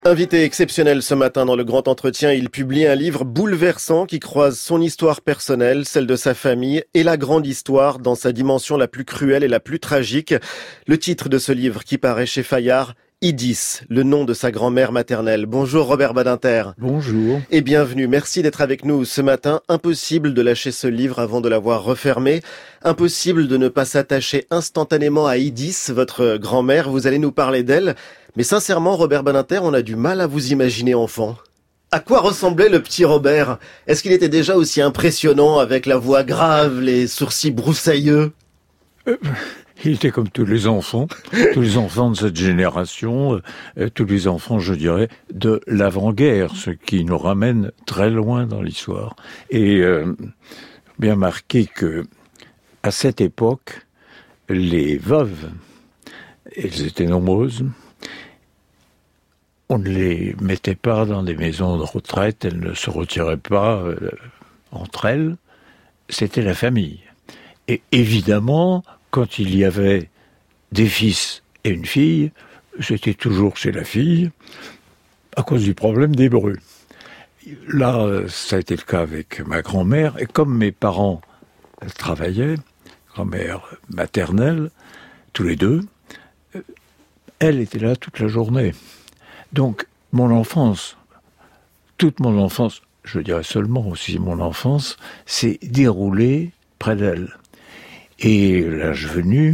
Invité exceptionnel ce matin dans le Grand Entretien, il publie un livre bouleversant qui croise son histoire personnelle, celle de sa famille et la grande histoire dans sa dimension la plus cruelle et la plus tragique. Le titre de ce livre qui paraît chez Fayard, Idis, le nom de sa grand-mère maternelle. Bonjour Robert Badinter. Bonjour. Et bienvenue. Merci d'être avec nous ce matin. Impossible de lâcher ce livre avant de l'avoir refermé. Impossible de ne pas s'attacher instantanément à Idis, votre grand-mère. Vous allez nous parler d'elle. Mais sincèrement, Robert Badinter, on a du mal à vous imaginer enfant. À quoi ressemblait le petit Robert? Est-ce qu'il était déjà aussi impressionnant avec la voix grave, les sourcils broussailleux? Il était comme tous les enfants de cette génération, tous les enfants, je dirais, de l'avant-guerre, ce qui nous ramène très loin dans l'histoire. Et bien marqué que à cette époque, les veuves, elles étaient nombreuses, on ne les mettait pas dans des maisons de retraite, elles ne se retiraient pas entre elles, c'était la famille. Et évidemment, quand il y avait des fils et une fille, c'était toujours chez la fille, à cause du problème des brus. Là, ça a été le cas avec ma grand-mère, et comme mes parents travaillaient, grand-mère maternelle, tous les deux, elle était là toute la journée. Donc, mon enfance, toute mon enfance, je dirais seulement aussi mon enfance, s'est déroulée près d'elle. Et l'âge venu,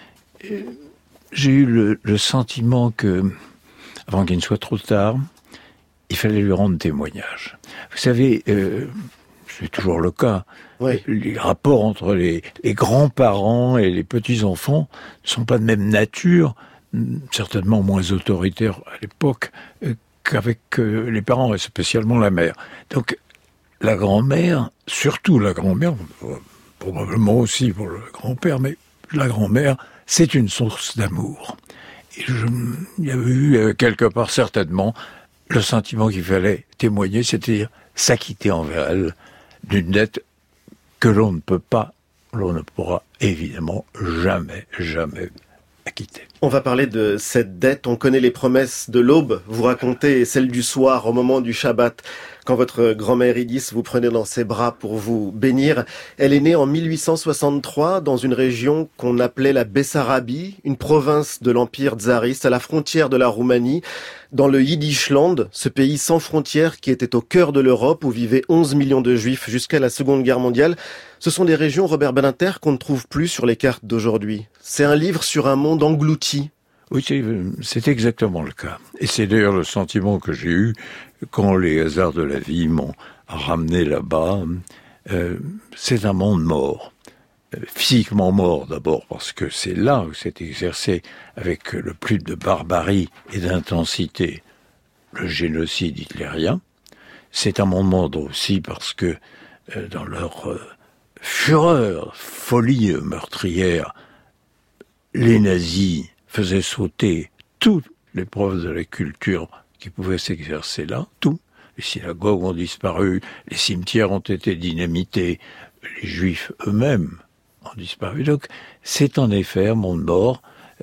j'ai eu le sentiment que, avant qu'il ne soit trop tard, il fallait lui rendre témoignage. Vous savez, c'est toujours le cas, oui. Les rapports entre les grands-parents et les petits-enfants ne sont pas de même nature, certainement moins autoritaires à l'époque qu'avec les parents, et spécialement la mère. Donc, la grand-mère, surtout la grand-mère, probablement aussi pour le grand-père, mais la grand-mère, c'est une source d'amour. Et il y avait eu quelque part certainement le sentiment qu'il fallait témoigner, c'est-à-dire s'acquitter envers elle d'une dette que l'on ne pourra évidemment jamais acquitter. On va parler de cette dette. On connaît les promesses de l'aube. Vous racontez celle du soir au moment du Shabbat. Quand votre grand-mère Idis vous prenait dans ses bras pour vous bénir. Elle est née en 1863 dans une région qu'on appelait la Bessarabie, une province de l'Empire tsariste à la frontière de la Roumanie, dans le Yiddishland, ce pays sans frontières qui était au cœur de l'Europe où vivaient 11 millions de Juifs jusqu'à la Seconde Guerre mondiale. Ce sont des régions, Robert Badinter, qu'on ne trouve plus sur les cartes d'aujourd'hui. C'est un livre sur un monde englouti. Oui, c'est exactement le cas. Et c'est d'ailleurs le sentiment que j'ai eu quand les hasards de la vie m'ont ramené là-bas. C'est un monde mort. Physiquement mort d'abord, parce que c'est là où s'est exercé avec le plus de barbarie et d'intensité le génocide hitlérien. C'est un monde mort aussi parce que dans leur fureur, folie meurtrière, les nazis faisaient sauter toutes les preuves de la culture qui pouvaient s'exercer là, tout. Les synagogues ont disparu, les cimetières ont été dynamités, les juifs eux-mêmes ont disparu. Donc, c'est en effet un monde mort.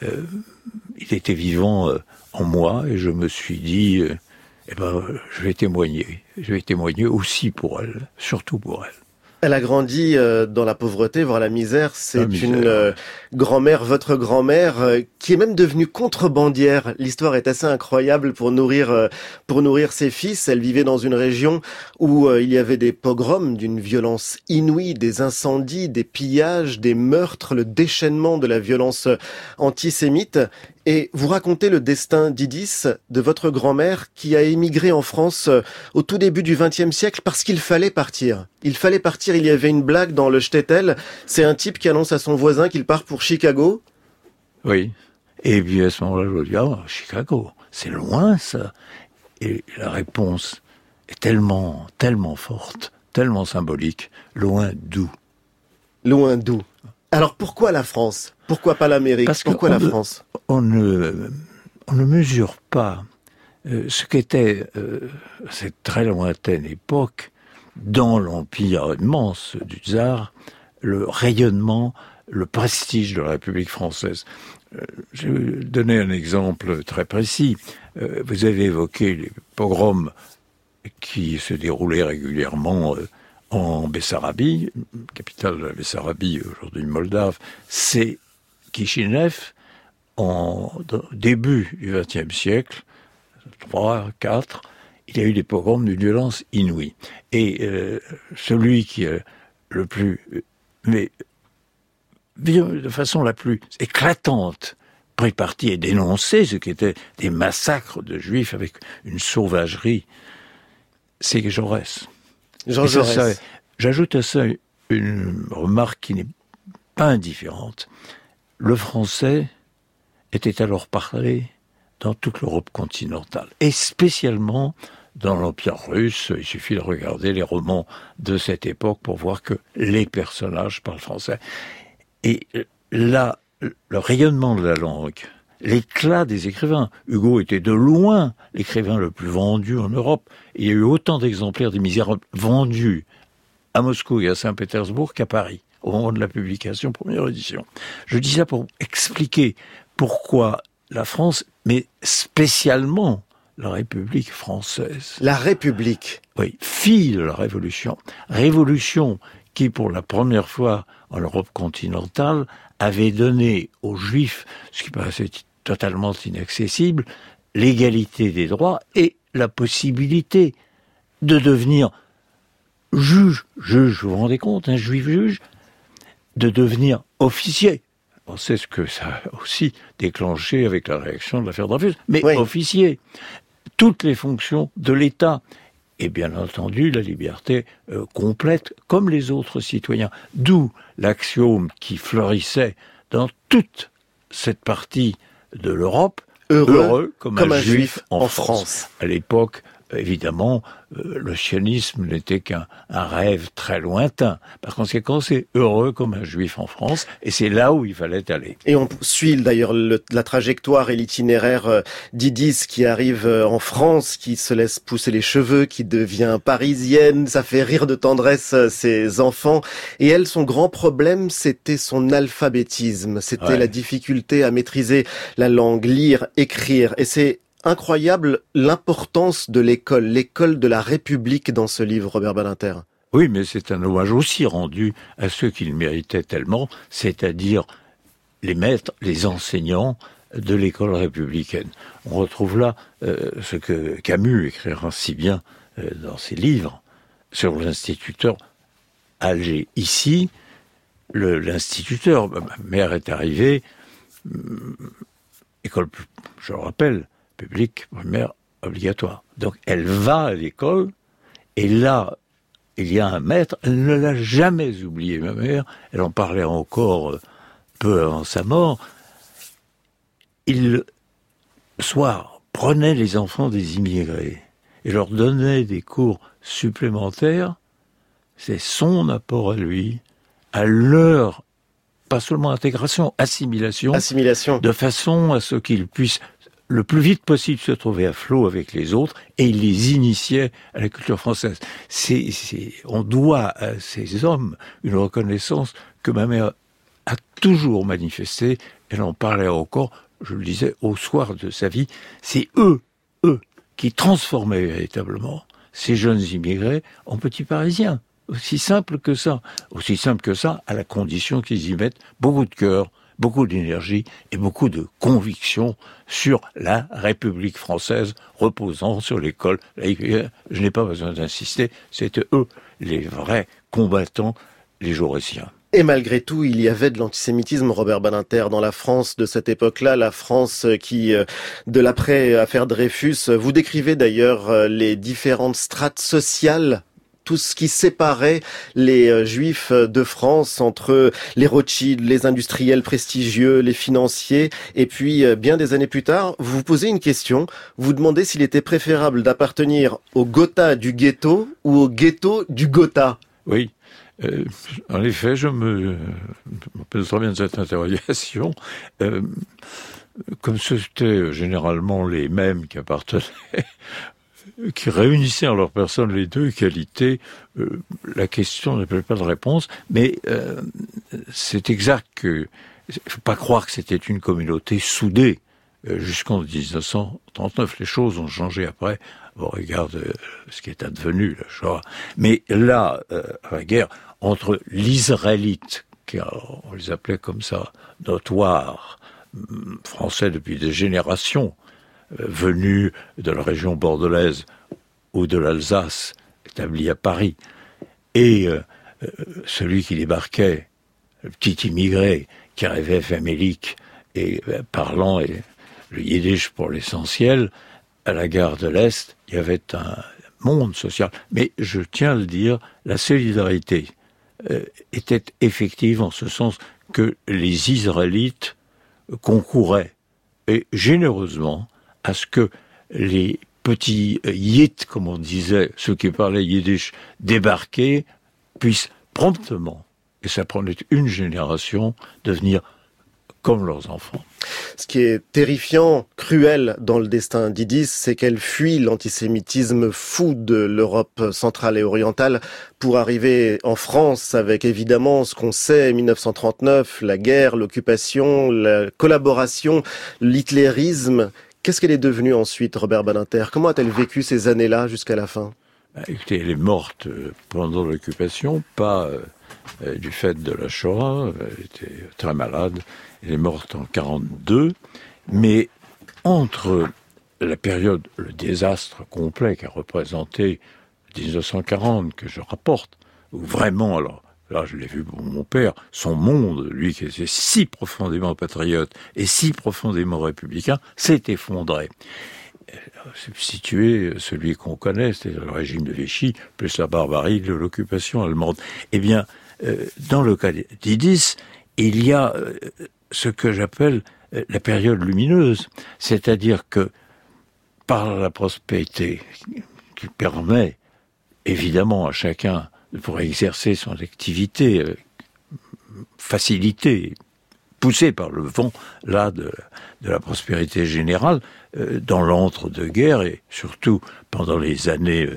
Il était vivant en moi et je me suis dit, je vais témoigner. Je vais témoigner aussi pour elle, surtout pour elle. Elle a grandi dans la pauvreté, voire la misère. C'est une grand-mère, votre grand-mère, qui est même devenue contrebandière. L'histoire est assez incroyable pour nourrir ses fils. Elle vivait dans une région où il y avait des pogroms d'une violence inouïe, des incendies, des pillages, des meurtres, le déchaînement de la violence antisémite. Et vous racontez le destin d'Idis, de votre grand-mère, qui a émigré en France au tout début du XXe siècle parce qu'il fallait partir. Il fallait partir, il y avait une blague dans le shtetl. C'est un type qui annonce à son voisin qu'il part pour Chicago. Oui. Et puis à ce moment-là, je dis, Chicago, c'est loin ça. Et la réponse est tellement forte, tellement symbolique. Loin d'où? Loin d'où? Alors pourquoi la France? Pourquoi pas l'Amérique? Pourquoi la France? On ne mesure pas ce qu'était cette très lointaine époque dans l'empire immense du tsar, le rayonnement, le prestige de la République française. je vais donner un exemple très précis. Vous avez évoqué les pogroms qui se déroulaient régulièrement en Bessarabie, capitale de la Bessarabie, aujourd'hui moldave. C'est Kishinev, début du XXe siècle, 3, 4, il y a eu des pogroms d'une violence inouïe. Et celui qui est le plus... mais de façon la plus éclatante, pris parti et dénoncé ce qui était des massacres de juifs avec une sauvagerie, c'est Jaurès. Jean Jaurès. J'ajoute à ça une remarque qui n'est pas indifférente. Le français était alors parlé dans toute l'Europe continentale, et spécialement dans l'Empire russe. Il suffit de regarder les romans de cette époque pour voir que les personnages parlent français. Et là, le rayonnement de la langue, l'éclat des écrivains. Hugo était de loin l'écrivain le plus vendu en Europe. Il y a eu autant d'exemplaires des Misérables vendus à Moscou et à Saint-Pétersbourg qu'à Paris, au moment de la publication, première édition. Je dis ça pour expliquer pourquoi la France, mais spécialement la République française. La République. Oui, fille de la Révolution. Révolution qui, pour la première fois en Europe continentale, avait donné aux Juifs, ce qui paraissait totalement inaccessible, l'égalité des droits et la possibilité de devenir juge, vous vous rendez compte, un Juif juge, de devenir officier. On sait ce que ça a aussi déclenché avec la réaction de l'affaire Dreyfus, mais oui. Officier. Toutes les fonctions de l'État. Et bien entendu, la liberté complète, comme les autres citoyens. D'où l'axiome qui fleurissait dans toute cette partie de l'Europe, heureux comme un juif en France. À l'époque, évidemment, le sionisme n'était qu'un rêve très lointain. Par conséquent, c'est heureux comme un juif en France, et c'est là où il fallait aller. Et on suit d'ailleurs la trajectoire et l'itinéraire d'Idiss qui arrive en France, qui se laisse pousser les cheveux, qui devient parisienne, ça fait rire de tendresse ses enfants. Et elle, son grand problème, c'était son alphabétisme, c'était la difficulté à maîtriser la langue, lire, écrire. Et c'est incroyable l'importance de l'école de la République dans ce livre, Robert Badinter. Oui, mais c'est un hommage aussi rendu à ceux qui le méritaient tellement, c'est-à-dire les maîtres, les enseignants de l'école républicaine. On retrouve là ce que Camus écrira si bien dans ses livres sur l'instituteur Alger. Ici, l'instituteur, ma mère est arrivée, école, je le rappelle, publique, primaire, obligatoire. Donc elle va à l'école, et là, il y a un maître, elle ne l'a jamais oublié, ma mère, elle en parlait encore peu avant sa mort. Il, le soir, prenait les enfants des immigrés et leur donnait des cours supplémentaires. C'est son apport à lui, à leur, pas seulement intégration, assimilation, de façon à ce qu'ils puissent le plus vite possible se trouver à flot avec les autres, et il les initiait à la culture française. On doit à ces hommes une reconnaissance que ma mère a toujours manifestée. Elle en parlait encore, je le disais, au soir de sa vie. C'est eux qui transformaient véritablement ces jeunes immigrés en petits Parisiens. Aussi simple que ça, à la condition qu'ils y mettent beaucoup de cœur, beaucoup d'énergie et beaucoup de conviction sur la République française reposant sur l'école. Je n'ai pas besoin d'insister, c'était eux les vrais combattants, les Jaurétiens. Et malgré tout, il y avait de l'antisémitisme, Robert Badinter, dans la France de cette époque-là, la France qui, de l'après-affaire Dreyfus, vous décrivez d'ailleurs les différentes strates sociales, tout ce qui séparait les Juifs de France entre les Rothschild, les industriels prestigieux, les financiers. Et puis, bien des années plus tard, vous vous posez une question. Vous demandez s'il était préférable d'appartenir au Gotha du ghetto ou au ghetto du Gotha. Oui. En effet, je me rappelle très bien de cette interrogation. Comme c'était généralement les mêmes qui appartenaient, qui réunissaient en leur personne les deux qualités, la question n'appelle pas de réponse, mais c'est exact que faut pas croire que c'était une communauté soudée. Jusqu'en 1939, les choses ont changé après, au regard de ce qui est advenu, la Shoah. Mais là, à la guerre, entre l'Israélite, on les appelait comme ça, notoires, français depuis des générations, venus de la région bordelaise ou de l'Alsace, établis à Paris, et celui qui débarquait, le petit immigré, qui arrivait famélique et parlant et le yiddish pour l'essentiel, à la gare de l'Est, il y avait un monde social. Mais je tiens à le dire, la solidarité était effective en ce sens que les Israélites concouraient, et généreusement, à ce que les petits yits, comme on disait, ceux qui parlaient yiddish, débarqués, puissent promptement, et ça prenait une génération, devenir comme leurs enfants. Ce qui est terrifiant, cruel dans le destin d'Ydiss, c'est qu'elle fuit l'antisémitisme fou de l'Europe centrale et orientale pour arriver en France avec évidemment ce qu'on sait, 1939, la guerre, l'occupation, la collaboration, l'hitlérisme. Qu'est-ce qu'elle est devenue ensuite, Robert Badinter? Comment a-t-elle vécu ces années-là jusqu'à la fin? Écoutez, elle est morte pendant l'occupation, pas du fait de la Shoah, elle était très malade, elle est morte en 1942, mais entre la période, le désastre complet qu'a représenté 1940, que je rapporte, où vraiment, alors là je l'ai vu pour mon père, son monde, lui qui était si profondément patriote et si profondément républicain, s'est effondré. Substituer celui qu'on connaît, c'est le régime de Vichy, plus la barbarie de l'occupation allemande. Eh bien, dans le cas d'Ydiss, il y a ce que j'appelle la période lumineuse, c'est-à-dire que par la prospérité qui permet évidemment à chacun de pouvoir exercer son activité facilitée, poussée par le vent là de la prospérité générale, dans l'entre-deux-guerres et surtout pendant les années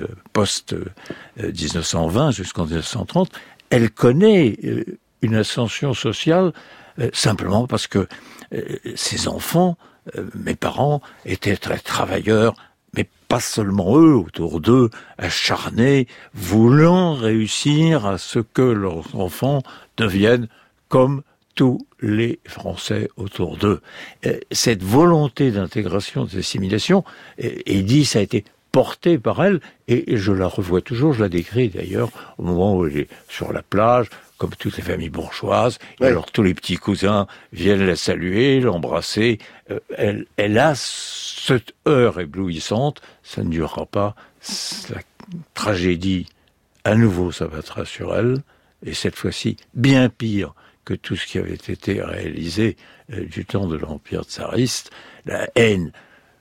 post-1920 jusqu'en 1930, elle connaît une ascension sociale simplement parce que ses enfants, mes parents, étaient très travailleurs, mais pas seulement eux, autour d'eux, acharnés, voulant réussir à ce que leurs enfants deviennent comme tous les Français autour d'eux. Cette volonté d'intégration, d'assimilation, Ydiss a été portée par elle, et je la revois toujours, je la décris d'ailleurs au moment où elle est sur la plage, comme toutes les familles bourgeoises, et alors tous les petits cousins viennent la saluer, l'embrasser. Elle a cette heure éblouissante, ça ne durera pas, la tragédie à nouveau s'abattra sur elle, et cette fois-ci bien pire que tout ce qui avait été réalisé du temps de l'Empire tsariste, la haine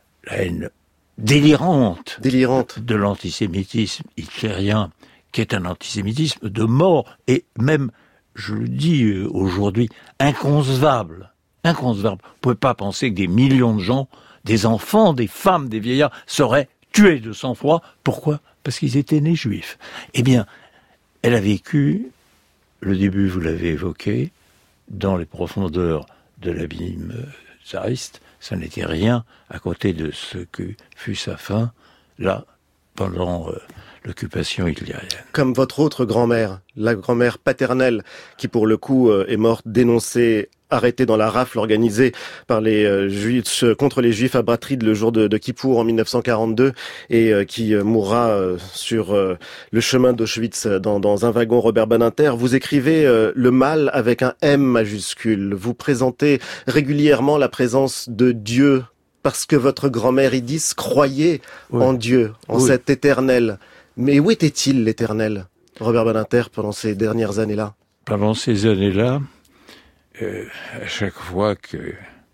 délirante de l'antisémitisme hitlérien, qui est un antisémitisme de mort, et même, je le dis aujourd'hui, inconcevable. Vous ne pouvez pas penser que des millions de gens, des enfants, des femmes, des vieillards, seraient tués de sang-froid. Pourquoi? Parce qu'ils étaient nés juifs. Eh bien, elle a vécu, le début, vous l'avez évoqué, dans les profondeurs de l'abîme tsariste, ça n'était rien à côté de ce que fut sa fin, là, pendant l'occupation hitlérienne. Comme votre autre grand-mère, la grand-mère paternelle, qui pour le coup est morte dénoncée, arrêtée dans la rafle organisée par les Juifs contre les Juifs à Bratride le jour de Kippour en 1942 et qui mourra sur le chemin d'Auschwitz dans un wagon. Robert Badinter, vous écrivez le mal avec un M majuscule. Vous présentez régulièrement la présence de Dieu parce que votre grand-mère Ydiss croyait en Dieu, en cet éternel. Mais où était-il l'éternel, Robert Badinter, pendant ces dernières années-là? Pendant ces années-là, à chaque fois que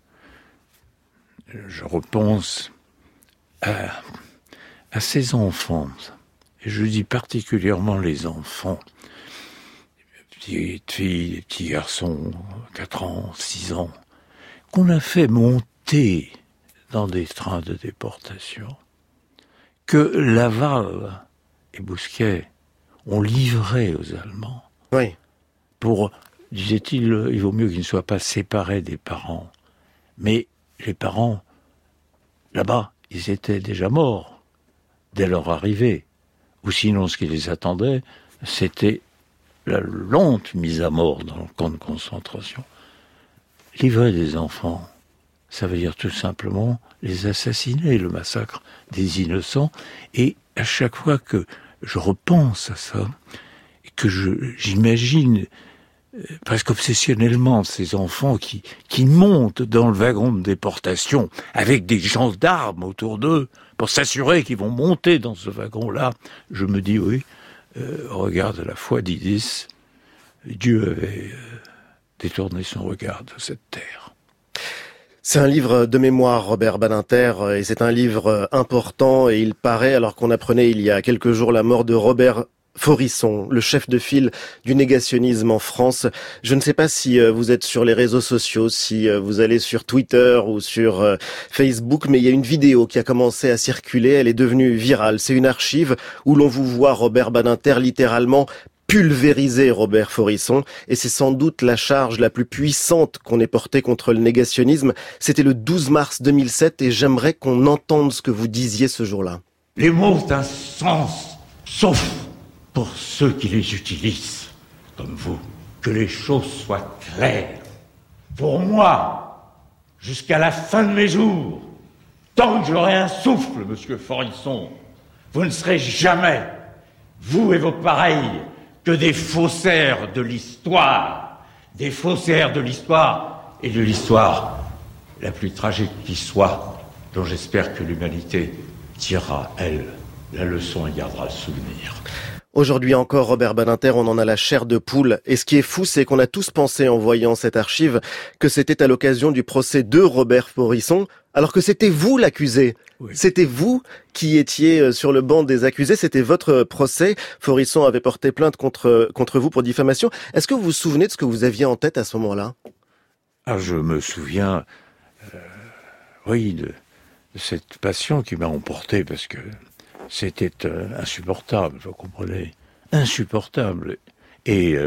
je repense à ces enfants, et je dis particulièrement les enfants, petites filles, petits garçons, 4 ans, 6 ans, qu'on a fait monter dans des trains de déportation, que Laval et Bousquet ont livré aux Allemands pour disait-il, il vaut mieux qu'ils ne soient pas séparés des parents. Mais les parents, là-bas, ils étaient déjà morts dès leur arrivée. Ou sinon, ce qui les attendait, c'était la lente mise à mort dans le camp de concentration. Livrer des enfants, ça veut dire tout simplement les assassiner, le massacre des innocents. Et à chaque fois que je repense à ça, et que j'imagine presque obsessionnellement ces enfants qui montent dans le wagon de déportation avec des gendarmes autour d'eux pour s'assurer qu'ils vont monter dans ce wagon-là, je me dis oui, au regard de la foi d'Isis, Dieu avait détourné son regard de cette terre. C'est un livre de mémoire, Robert Badinter, et c'est un livre important, et il paraît, alors qu'on apprenait il y a quelques jours la mort de Robert Forisson, le chef de file du négationnisme en France. Je ne sais pas si vous êtes sur les réseaux sociaux, si vous allez sur Twitter ou sur Facebook, mais il y a une vidéo qui a commencé à circuler, elle est devenue virale. C'est une archive où l'on vous voit, Robert Badinter, littéralement pulvériser Robert Forisson, et c'est sans doute la charge la plus puissante qu'on ait portée contre le négationnisme. C'était le 12 mars 2007, et j'aimerais qu'on entende ce que vous disiez ce jour-là. Les mots ont un sens, sauf pour ceux qui les utilisent, comme vous. Que les choses soient claires. Pour moi, jusqu'à la fin de mes jours, tant que j'aurai un souffle, monsieur Forisson, vous ne serez jamais, vous et vos pareils, que des faussaires de l'histoire. Des faussaires de l'histoire, et de l'histoire la plus tragique qui soit, dont j'espère que l'humanité tirera, elle, la leçon et gardera le souvenir. Aujourd'hui encore, Robert Badinter, on en a la chair de poule. Et ce qui est fou, c'est qu'on a tous pensé, en voyant cette archive, que c'était à l'occasion du procès de Robert Forisson, alors que c'était vous l'accusé. Oui. C'était vous qui étiez sur le banc des accusés, c'était votre procès. Forisson avait porté plainte contre vous pour diffamation. Est-ce que vous vous souvenez de ce que vous aviez en tête à ce moment-là ? Ah, je me souviens, oui, de cette passion qui m'a emporté, parce que c'était insupportable, vous comprenez, insupportable. Et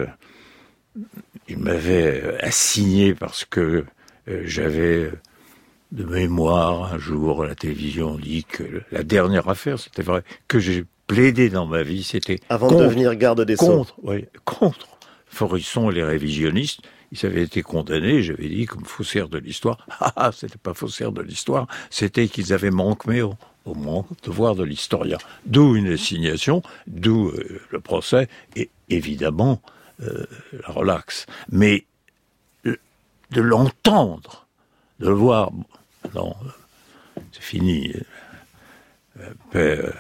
il m'avait assigné parce que j'avais de mémoire, un jour, à la télévision, dit que la dernière affaire, c'était vrai, que j'ai plaidé dans ma vie, c'était avant de devenir garde des Sceaux. Contre Forisson et les révisionnistes. Ils avaient été condamnés, j'avais dit, comme faussaires de l'histoire. Ah, c'était pas faussaires de l'histoire, c'était qu'ils avaient manqué au devoir de l'historien. D'où une assignation, d'où le procès, et évidemment, la relaxe. Mais de l'entendre, de le voir, non, c'est fini, Père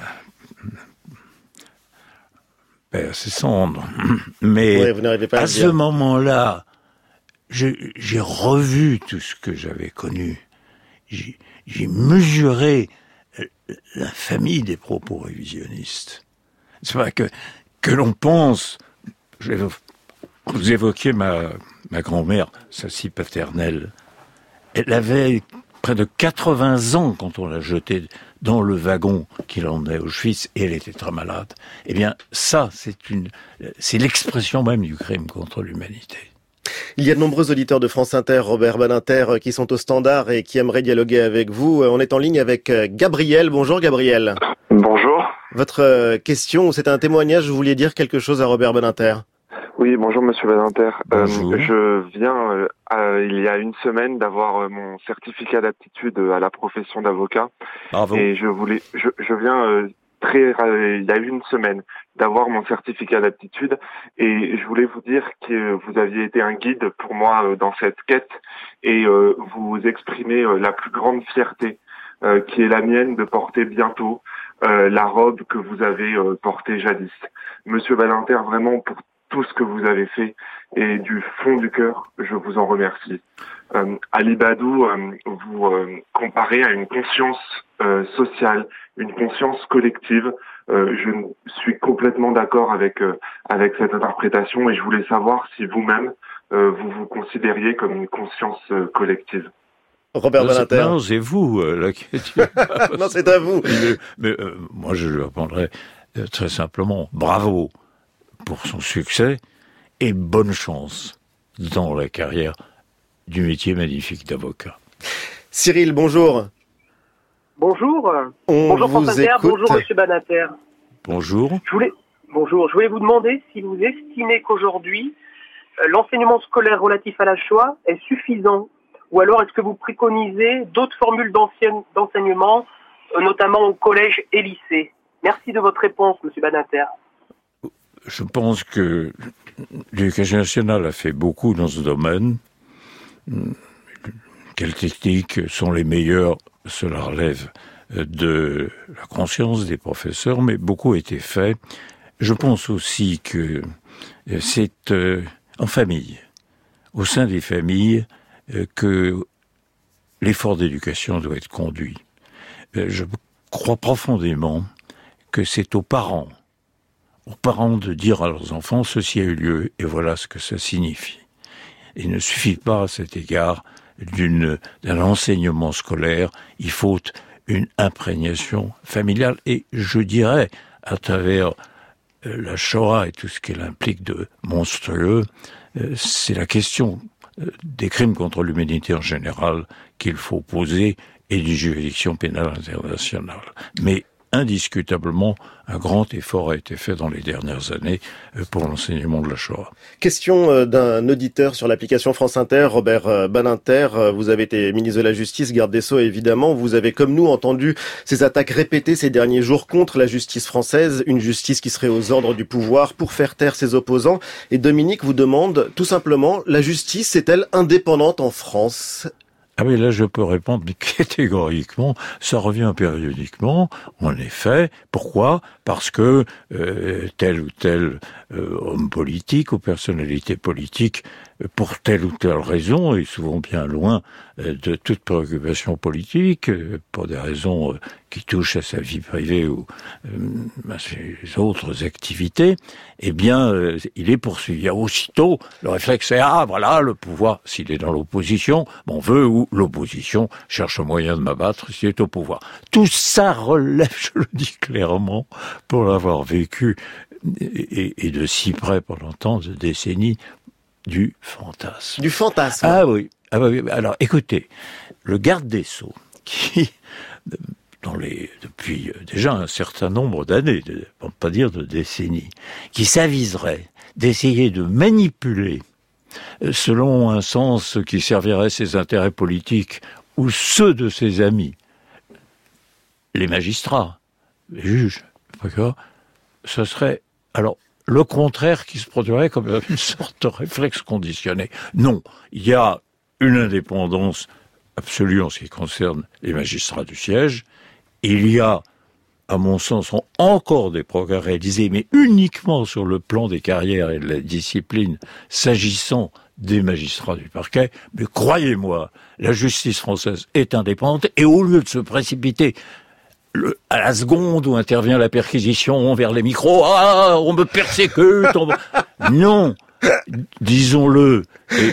ses cendres. Mais ouais, à ce moment-là, j'ai revu tout ce que j'avais connu. J'ai mesuré l'infamie des propos révisionnistes. C'est vrai que l'on pense, vous évoquiez ma grand-mère, sa scie paternelle, elle avait près de 80 ans quand on l'a jetée dans le wagon qui l'emmenait à Auschwitz, et elle était très malade. Eh bien, ça, c'est l'expression même du crime contre l'humanité. Il y a de nombreux auditeurs de France Inter, Robert Badinter, qui sont au standard et qui aimeraient dialoguer avec vous. On est en ligne avec Gabriel. Bonjour Gabriel. Bonjour. Votre question, c'est un témoignage, vous vouliez dire quelque chose à Robert Badinter ? Oui, bonjour Monsieur Badinter. Bonjour. Je viens, il y a une semaine, d'avoir mon certificat d'aptitude à la profession d'avocat. Bravo. Et je viens il y a une semaine d'avoir mon certificat d'aptitude, et je voulais vous dire que vous aviez été un guide pour moi dans cette quête, et vous exprimez la plus grande fierté qui est la mienne de porter bientôt la robe que vous avez portée jadis. Monsieur Badinter, vraiment pour tout ce que vous avez fait, et du fond du cœur, je vous en remercie. Ali Badou, vous comparez à une conscience sociale, une conscience collective. Je suis complètement d'accord avec cette interprétation, et je voulais savoir si vous-même vous vous considériez comme une conscience collective. Robert Badinter. Non, c'est vous la question. Non, c'est à vous. Mais moi, je lui répondrai très simplement, bravo pour son succès et bonne chance dans la carrière du métier magnifique d'avocat. Cyril, bonjour. Bonjour. Bonjour France Inter, bonjour Monsieur Badinter. Bonjour. Bonjour, je voulais vous demander si vous estimez qu'aujourd'hui, l'enseignement scolaire relatif à la Shoah est suffisant, ou alors est-ce que vous préconisez d'autres formules d'enseignement, notamment au collège et lycée? Merci de votre réponse, Monsieur Badinter. Je pense que l'éducation nationale a fait beaucoup dans ce domaine. Quelles techniques sont les meilleures? Cela relève de la conscience des professeurs, mais beaucoup a été fait. Je pense aussi que c'est en famille, au sein des familles, que l'effort d'éducation doit être conduit. Je crois profondément que c'est aux parents de dire à leurs enfants « ceci a eu lieu et voilà ce que ça signifie ». Il ne suffit pas à cet égard d'un enseignement scolaire, il faut une imprégnation familiale. Et je dirais, à travers la Shoah et tout ce qu'elle implique de monstrueux, c'est la question des crimes contre l'humanité en général qu'il faut poser et d'une juridiction pénale internationale. Mais indiscutablement, un grand effort a été fait dans les dernières années pour l'enseignement de la Shoah. Question d'un auditeur sur l'application France Inter, Robert Badinter. Vous avez été ministre de la Justice, garde des Sceaux évidemment. Vous avez, comme nous, entendu ces attaques répétées ces derniers jours contre la justice française, une justice qui serait aux ordres du pouvoir pour faire taire ses opposants. Et Dominique vous demande tout simplement, la justice est-elle indépendante en France ? Ah oui, là je peux répondre catégoriquement, ça revient périodiquement, en effet. Pourquoi ? Parce que tel ou tel homme politique ou personnalité politique, pour telle ou telle raison, est souvent bien loin de toute préoccupation politique, pour des raisons qui touchent à sa vie privée ou à ses autres activités, eh bien, il est poursuivi. Aussitôt, le réflexe est, voilà, le pouvoir, s'il est dans l'opposition, m'en veut, ou l'opposition cherche un moyen de m'abattre s'il est au pouvoir. Tout ça relève, je le dis clairement, pour l'avoir vécu, et de si près pendant tant de décennies, du fantasme. Du fantasme. Ah oui. Alors, écoutez, le garde des Sceaux, qui, depuis déjà un certain nombre d'années, pour ne pas dire de décennies, qui s'aviserait d'essayer de manipuler, selon un sens qui servirait ses intérêts politiques ou ceux de ses amis, les magistrats, les juges, d'accord, ce serait, alors, le contraire qui se produirait comme une sorte de réflexe conditionné. Non, il y a une indépendance absolue en ce qui concerne les magistrats du siège. Il y a, à mon sens, encore des progrès réalisés, mais uniquement sur le plan des carrières et de la discipline, s'agissant des magistrats du parquet. Mais croyez-moi, la justice française est indépendante, et au lieu de se précipiter à la seconde où intervient la perquisition vers les micros, on me persécute, non, disons-le, et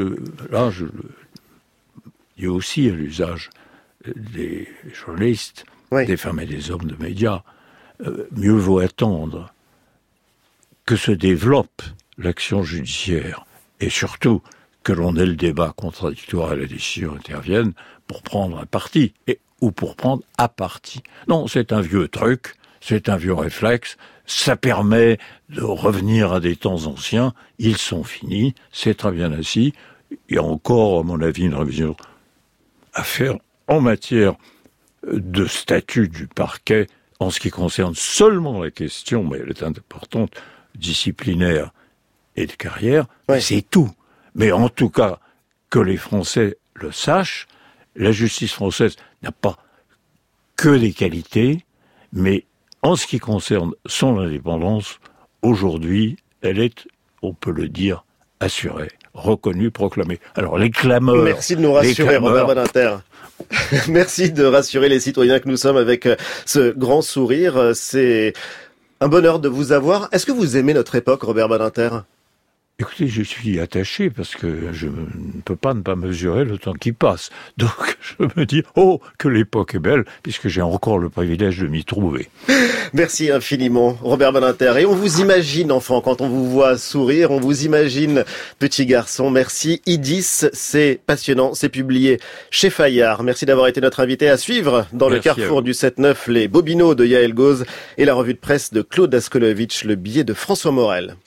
il y a aussi à l'usage des journalistes, oui, des femmes et des hommes de médias, mieux vaut attendre que se développe l'action judiciaire, et surtout que l'on ait le débat contradictoire et la décision intervienne pour prendre un parti, ou pour prendre à partie. Non, c'est un vieux truc, c'est un vieux réflexe, ça permet de revenir à des temps anciens, ils sont finis, c'est très bien ainsi. Il y a encore, à mon avis, une révision à faire en matière de statut du parquet, en ce qui concerne seulement la question, mais elle est importante, disciplinaire et de carrière, ouais, c'est tout. Mais en tout cas, que les Français le sachent, la justice française n'a pas que des qualités, mais en ce qui concerne son indépendance, aujourd'hui, elle est, on peut le dire, assurée, reconnue, proclamée. Alors, les clameurs... Merci de nous rassurer, Robert Badinter. Merci de rassurer les citoyens que nous sommes avec ce grand sourire. C'est un bonheur de vous avoir. Est-ce que vous aimez notre époque, Robert Badinter ? Écoutez, je suis attaché parce que je ne peux pas ne pas mesurer le temps qui passe. Donc je me dis, oh, que l'époque est belle, puisque j'ai encore le privilège de m'y trouver. Merci infiniment, Robert Badinter. Et on vous imagine, enfant, quand on vous voit sourire, on vous imagine petit garçon. Merci. Idis, c'est passionnant, c'est publié chez Fayard. Merci d'avoir été notre invité à suivre dans le carrefour du 7-9, les Bobino de Yael Gauze et la revue de presse de Claude Askolovitch, le billet de François Morel.